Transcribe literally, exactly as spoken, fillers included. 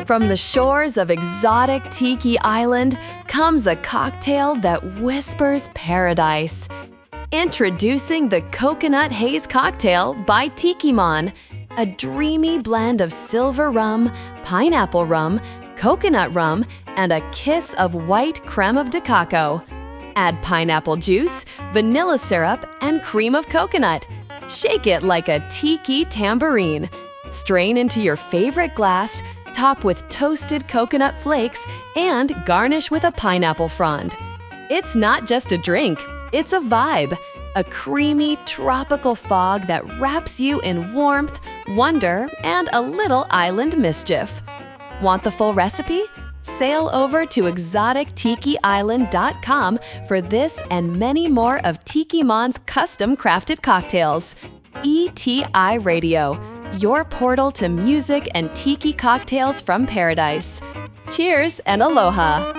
From the shores of exotic Tiki Island comes a cocktail that whispers paradise. Introducing the Coconut Haze Cocktail by Tikimon, a dreamy blend of silver rum, pineapple rum, coconut rum, and a kiss of white creme de cacao. Add pineapple juice, vanilla syrup, and cream of coconut. Shake it like a tiki tambourine. Strain into your favorite glass, top with toasted coconut flakes, and garnish with a pineapple frond. It's not just a drink, it's a vibe. A creamy, tropical fog that wraps you in warmth, wonder, and a little island mischief. Want the full recipe? Sail over to exotic tiki island dot com for this and many more of Tikimon's custom-crafted cocktails. E T I Radio, your portal to music and tiki cocktails from paradise. Cheers and aloha!